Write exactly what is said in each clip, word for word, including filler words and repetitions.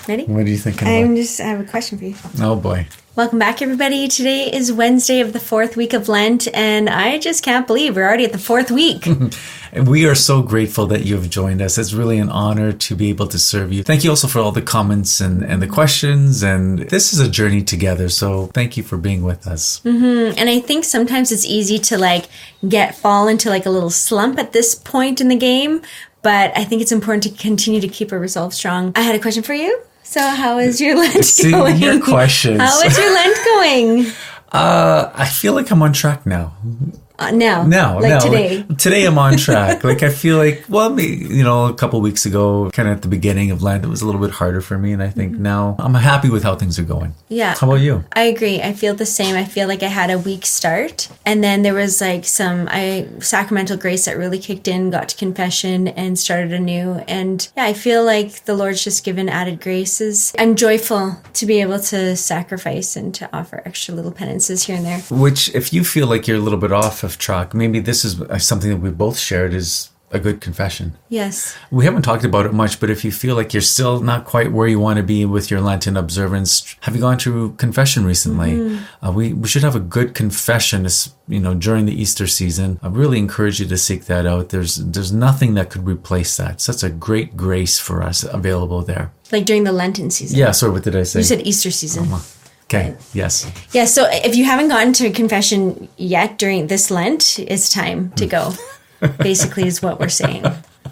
Ready? What are you thinking I'm about? just, I have a question for you. Oh, boy. Welcome back, everybody. Today is Wednesday of the fourth week of Lent, and I just can't believe we're already at the fourth week. And we are so grateful that you've joined us. It's really an honor to be able to serve you. Thank you also for all the comments and, and the questions. And this is a journey together. So thank you for being with us. Mm-hmm. And I think sometimes it's easy to like get fall into like a little slump at this point in the game. But I think it's important to continue to keep our resolve strong. I had a question for you. So how is your Lent See, going? your questions. How is your Lent going? Uh, I feel like I'm on track now. Uh, now, No, like no. today. Today I'm on track. Like I feel like, well, me- you know, a couple of weeks ago, kind of at the beginning of Lent, it was a little bit harder for me. And I think Mm-hmm. now I'm happy with how things are going. Yeah. How about you? I agree. I feel the same. I feel like I had a weak start. And then there was like some I sacramental grace that really kicked in, got to confession and started anew. And yeah, I feel like the Lord's just given added graces. I'm joyful to be able to sacrifice and to offer extra little penances here and there. Which, if you feel like you're a little bit off of track, maybe this is something that we both shared is a good confession. Yes. We haven't talked about it much, but if you feel like you're still not quite where you want to be with your Lenten observance, have you gone through confession recently? Mm-hmm. Uh, we, we should have a good confession, you know, during the Easter season. I really encourage you to seek that out. There's there's nothing that could replace that. Such a great grace for us available there. Like during the Lenten season. Yeah, sorry, what did I say? You said Easter season. Uh-huh. Okay, yes. Yeah, so if you haven't gotten to confession yet during this Lent, it's time to go. Basically is what we're saying.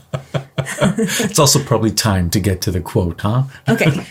It's also probably time to get to the quote, huh? Okay.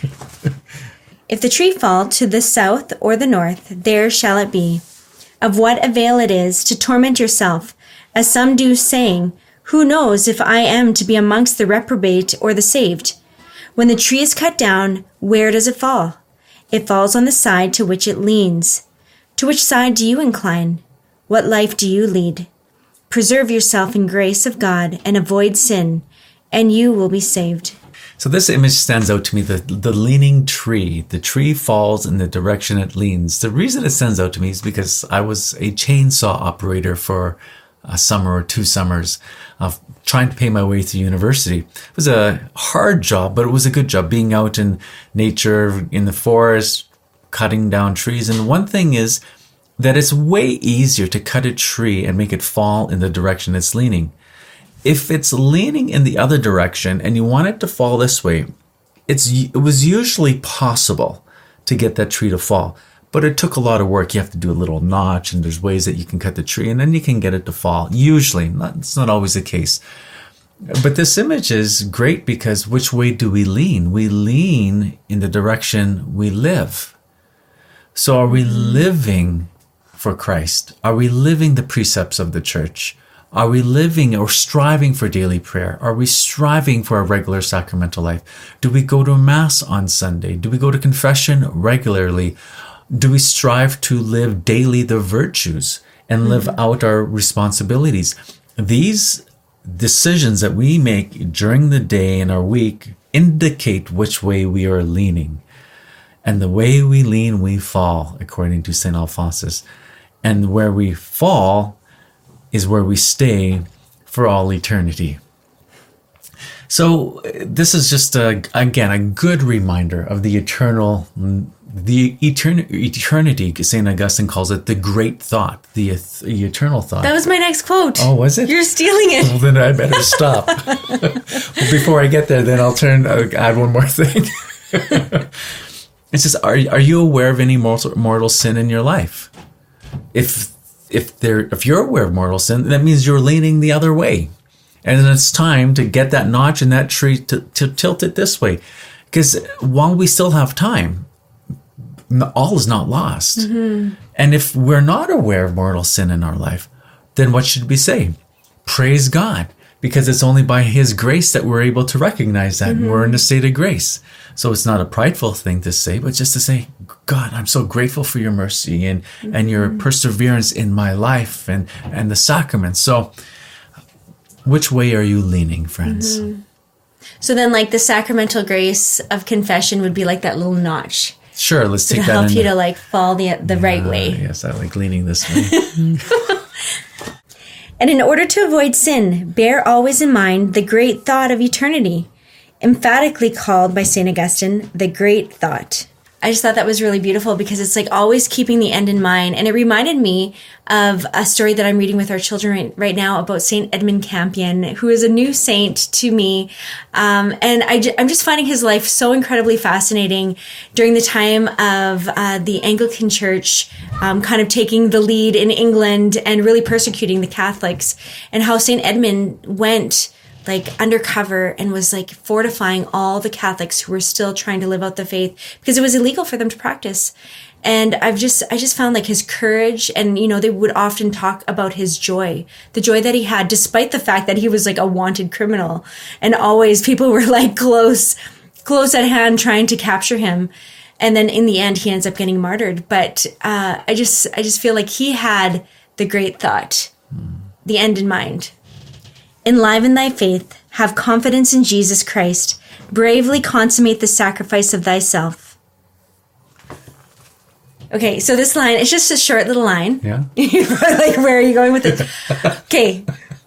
If the tree fall to the south or the north, there shall it be. Of what avail it is to torment yourself, as some do, saying, who knows if I am to be amongst the reprobate or the saved? When the tree is cut down, where does it fall? It falls on the side to which it leans. To which side do you incline? What life do you lead? Preserve yourself in grace of God and avoid sin, and you will be saved. So this image stands out to me, the, the leaning tree. The tree falls in the direction it leans. The reason it stands out to me is because I was a chainsaw operator for a summer or two summers of trying to pay my way through university. It was a hard job, but it was a good job, being out in nature, in the forest, cutting down trees. And one thing is that it's way easier to cut a tree and make it fall in the direction it's leaning. If it's leaning in the other direction and you want it to fall this way, it's it was usually possible to get that tree to fall. But it took a lot of work. You have to do a little notch, and there's ways that you can cut the tree, and then you can get it to fall. Usually, not, it's not always the case. But this image is great because which way do we lean? We lean in the direction we live. So are we living for Christ? Are we living the precepts of the church? Are we living or striving for daily prayer? Are we striving for a regular sacramental life? Do we go to Mass on Sunday? Do we go to confession regularly? Do we strive to live daily the virtues and live mm-hmm. out our responsibilities? These decisions that we make during the day and our week indicate which way we are leaning. And the way we lean, we fall, according to Saint Alphonsus. And where we fall is where we stay for all eternity. So this is just, a, again, a good reminder of the eternal, the etern- eternity. Saint Augustine calls it the great thought, the, the eternal thought. That was my next quote. Oh, was it? You're stealing it. Well, then I better stop. Well, before I get there, then I'll turn, I'll add one more thing. It's just, are, are you aware of any mortal, mortal sin in your life? If if there if you're aware of mortal sin, that means you're leaning the other way. And then it's time to get that notch in that tree to, to tilt it this way. Because while we still have time, all is not lost. Mm-hmm. And if we're not aware of mortal sin in our life, then what should we say? Praise God. Because it's only by His grace that we're able to recognize that. Mm-hmm. We're in a state of grace. So it's not a prideful thing to say, but just to say, God, I'm so grateful for your mercy and, mm-hmm. and your perseverance in my life and, and the sacraments. So which way are you leaning, friends? Mm-hmm. So then like the sacramental grace of confession would be like that little notch. Sure, let's so take to that help in you the, to like fall the the uh, right way. Yes, I like leaning this way. And in order to avoid sin, bear always in mind the great thought of eternity. emphatically called by Saint Augustine the great thought. I just thought that was really beautiful because it's like always keeping the end in mind. And it reminded me of a story that I'm reading with our children right, right now about Saint Edmund Campion, who is a new saint to me. Um, and I j- I'm just finding his life so incredibly fascinating during the time of uh, the Anglican Church um, kind of taking the lead in England and really persecuting the Catholics, and how Saint Edmund went like undercover and was like fortifying all the Catholics who were still trying to live out the faith because it was illegal for them to practice. And I've just, I just found like his courage, and, you know, they would often talk about his joy, the joy that he had, despite the fact that he was like a wanted criminal, and always people were like close, close at hand trying to capture him. And then in the end, he ends up getting martyred. But, uh, I just, I just feel like he had the great thought, mm. the end in mind. Enliven thy faith, have confidence in Jesus Christ, bravely consummate the sacrifice of thyself. Okay, so this line, it's just a short little line. Yeah. Like, where are you going with it? Okay.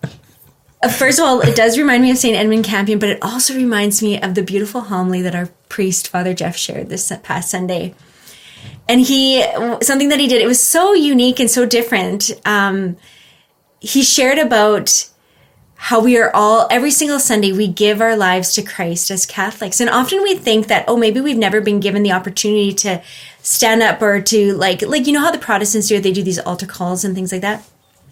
Uh, first of all, it does remind me of Saint Edmund Campion, but it also reminds me of the beautiful homily that our priest, Father Jeff, shared this past Sunday. And he, something that he did, it was so unique and so different. Um, he shared about how we are all, every single Sunday, we give our lives to Christ as Catholics. And often we think that, oh, maybe we've never been given the opportunity to stand up or to like, like, you know how the Protestants do it? They do these altar calls and things like that.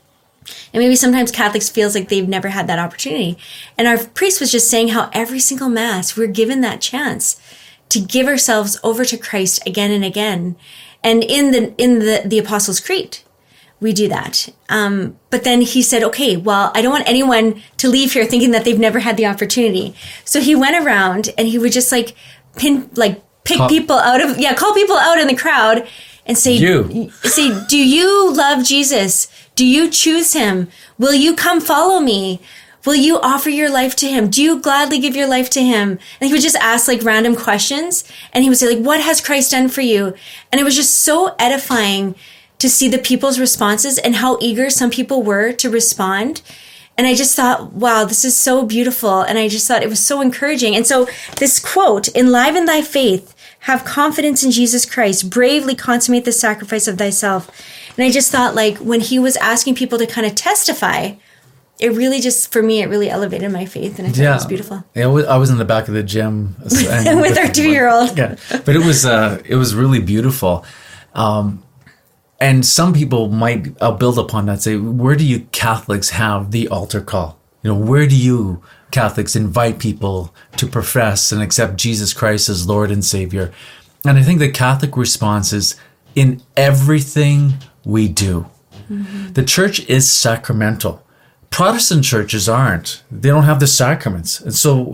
And maybe sometimes Catholics feels like they've never had that opportunity. And our priest was just saying how every single Mass, we're given that chance to give ourselves over to Christ again and again. And in the, in the, the Apostles' Creed, we do that. Um, but then he said, okay, well, I don't want anyone to leave here thinking that they've never had the opportunity. So he went around and he would just like pin, like pick call, people out of, yeah, call people out in the crowd and say, you. say, do you love Jesus? Do you choose him? Will you come follow me? Will you offer your life to him? Do you gladly give your life to him? And he would just ask like random questions, and he would say like, what has Christ done for you? And it was just so edifying to see the people's responses and how eager some people were to respond. And I just thought, wow, this is so beautiful. And I just thought it was so encouraging. And so this quote, enliven thy faith, have confidence in Jesus Christ, bravely consummate the sacrifice of thyself. And I just thought like when he was asking people to kind of testify, it really just, for me, it really elevated my faith. And I thought yeah. it was beautiful. Yeah, I was in the back of the gym. And with our two-year-old. Yeah, but it was, uh, it was really beautiful. Um, And some people might, I'll build upon that, say, where do you Catholics have the altar call? You know, where do you Catholics invite people to profess and accept Jesus Christ as Lord and Savior? And I think the Catholic response is in everything we do. Mm-hmm. The church is sacramental. Protestant churches aren't. They don't have the sacraments. And so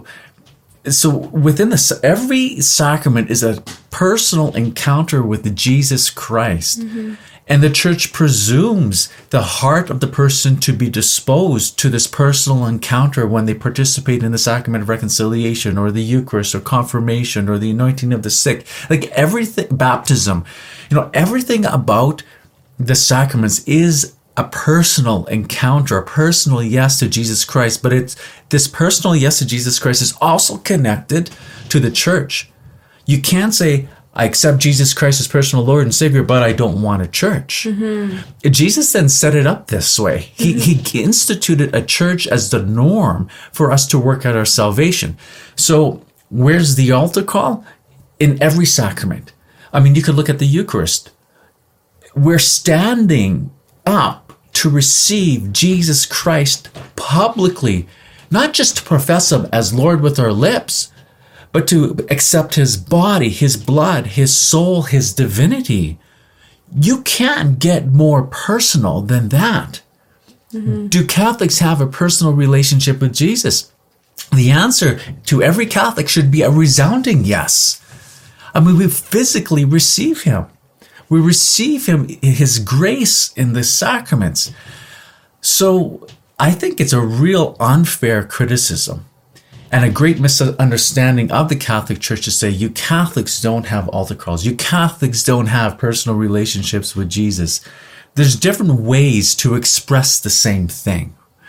So within the, every sacrament is a personal encounter with Jesus Christ. Mm-hmm. And the church presumes the heart of the person to be disposed to this personal encounter when they participate in the sacrament of reconciliation or the Eucharist or confirmation or the anointing of the sick. Like everything, baptism, you know, everything about the sacraments is a personal encounter, a personal yes to Jesus Christ. But it's this personal yes to Jesus Christ is also connected to the church. You can't say, I accept Jesus Christ as personal Lord and Savior, but I don't want a church. Mm-hmm. Jesus then set it up this way. He, mm-hmm. he instituted a church as the norm for us to work out our salvation. So where's the altar call? In every sacrament. I mean, you could look at the Eucharist. We're standing up to receive Jesus Christ publicly, not just to profess him as Lord with our lips, but to accept his body, his blood, his soul, his divinity. You can't get more personal than that. Mm-hmm. Do Catholics have a personal relationship with Jesus? The answer to every Catholic should be a resounding yes. I mean, we physically receive him. We receive him, his grace in the sacraments. So I think it's a real unfair criticism and a great misunderstanding of the Catholic Church to say, you Catholics don't have altar calls. You Catholics don't have personal relationships with Jesus. There's different ways to express the same thing.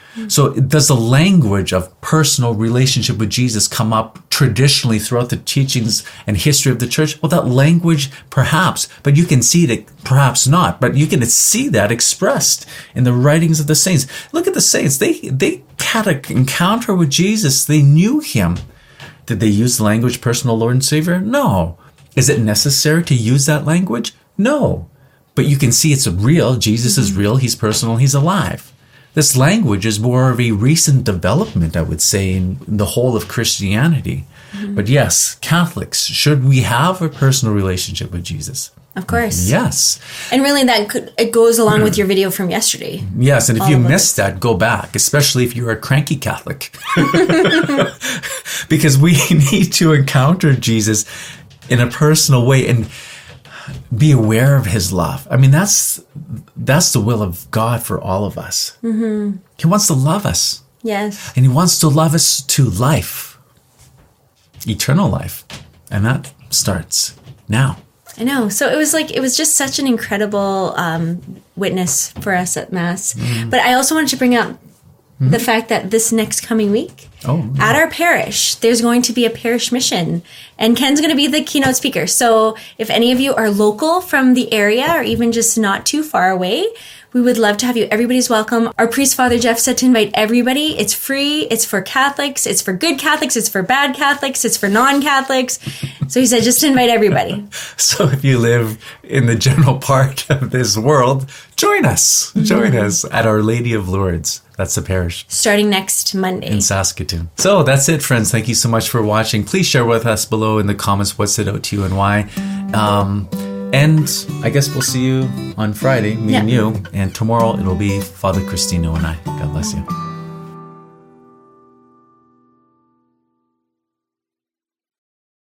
So does the language of personal relationship with Jesus come up traditionally throughout the teachings and history of the church? Well, that language, perhaps, but you can see it, perhaps not, but you can see that expressed in the writings of the saints. Look at the saints. They, they had an encounter with Jesus. They knew him. Did they use the language personal Lord and Savior? No. Is it necessary to use that language? No. But you can see it's real. Jesus is real. He's personal. He's alive. This language is more of a recent development, I would say, in the whole of Christianity. Mm-hmm. But yes, Catholics, should we have a personal relationship with Jesus? Of course. Yes. And really that could, it goes along with your video from yesterday. Yes, and if you missed that, go back, especially if you're a cranky Catholic. Because we need to encounter Jesus in a personal way and be aware of his love. I mean, that's that's the will of God for all of us. Mm-hmm. He wants to love us. Yes. And he wants to love us to life, eternal life. And that starts now. I know. So it was like, it was just such an incredible um, witness for us at Mass. Mm. But I also wanted to bring up mm-hmm. the fact that this next coming week, oh, yeah. at our parish, there's going to be a parish mission. And Ken's going to be the keynote speaker. So if any of you are local from the area or even just not too far away, we would love to have you. Everybody's welcome. Our priest, Father Jeff, said to invite everybody. It's free. It's for Catholics. It's for good Catholics. It's for bad Catholics. It's for non-Catholics. So he said, just invite everybody. So if you live in the general part of this world, join us. Join mm-hmm. us at Our Lady of Lourdes. That's the parish. Starting next Monday. In Saskatoon. So that's it, friends. Thank you so much for watching. Please share with us below in the comments what stood out to you and why. Um, and I guess we'll see you on Friday, me yeah. and you. And tomorrow it'll be Father Cristino and I. God bless you.